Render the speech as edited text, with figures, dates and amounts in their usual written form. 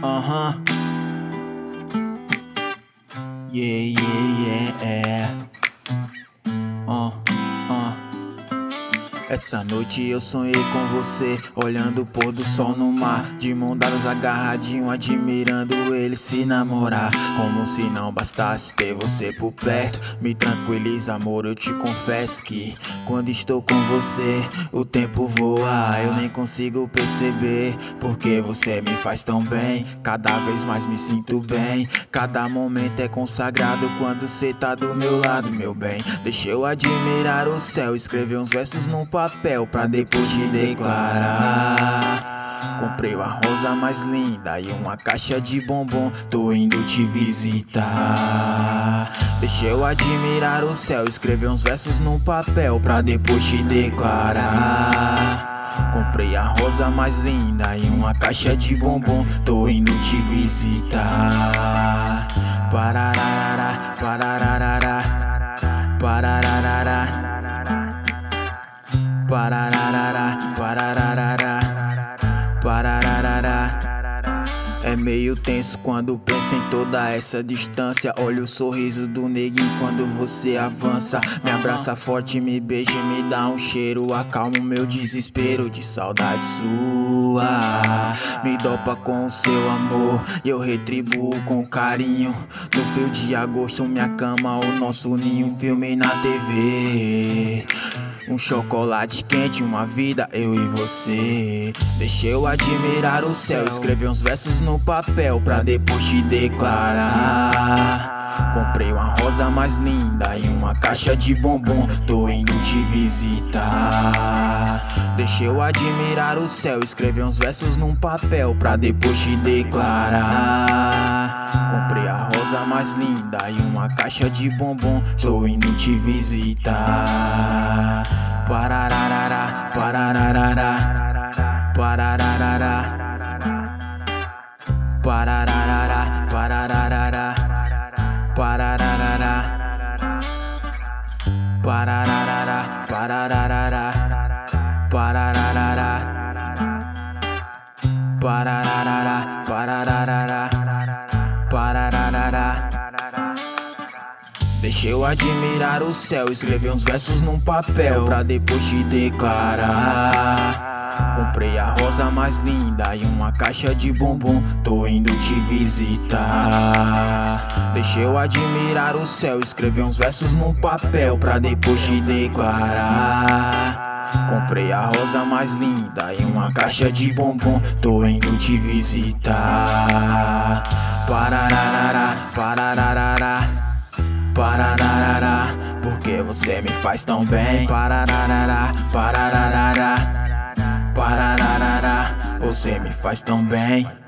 Aham. Yeah, yeah, yeah. Essa noite eu sonhei com você, olhando o pôr do sol no mar, de mão dadas agarradinho, admirando ele se namorar. Como se não bastasse ter você por perto, me tranquiliza amor, eu te confesso que quando estou com você, o tempo voa. Eu nem consigo perceber, porque você me faz tão bem. Cada vez mais me sinto bem, cada momento é consagrado quando cê tá do meu lado, meu bem. Deixa eu admirar o céu, escrever uns versos num papel pra depois te declarar. Comprei a rosa mais linda e uma caixa de bombom, tô indo te visitar. Deixa eu admirar o céu, escrever uns versos num papel pra depois te declarar. Comprei a rosa mais linda e uma caixa de bombom, tô indo te visitar. Parararara, parararara, parararara, parararara, parararara, parararara. É meio tenso quando penso em toda essa distância. Olha o sorriso do neguinho quando você avança, me abraça forte, me beija e me dá um cheiro. Acalma o meu desespero de saudade sua. Me dopa com o seu amor e eu retribuo com carinho. No frio de agosto, minha cama, o nosso ninho. Filme na TV, um chocolate quente, uma vida, eu e você. Deixa eu admirar o céu, escrever uns versos no papel pra depois te declarar. Comprei uma rosa mais linda e uma caixa de bombom, tô indo te visitar. Deixa eu admirar o céu, escrever uns versos num papel pra depois te declarar. Comprei a rosa mais linda e uma caixa de bombom, tô indo te visitar. Parararara, parararara, parararara, parararara, parararara, parararara, parararara, parararara, parararara, parararara, parararara, parararara. Deixa eu admirar o céu, escrever uns versos num papel pra depois te declarar. Comprei a rosa mais linda e uma caixa de bombom, tô indo te visitar. Deixa eu admirar o céu, escrever uns versos num papel pra depois te declarar. Comprei a rosa mais linda e uma caixa de bombom, tô indo te visitar. Parararara, parararara, parararara, porque você me faz tão bem. Parararara, parararara, parararara, você me faz tão bem.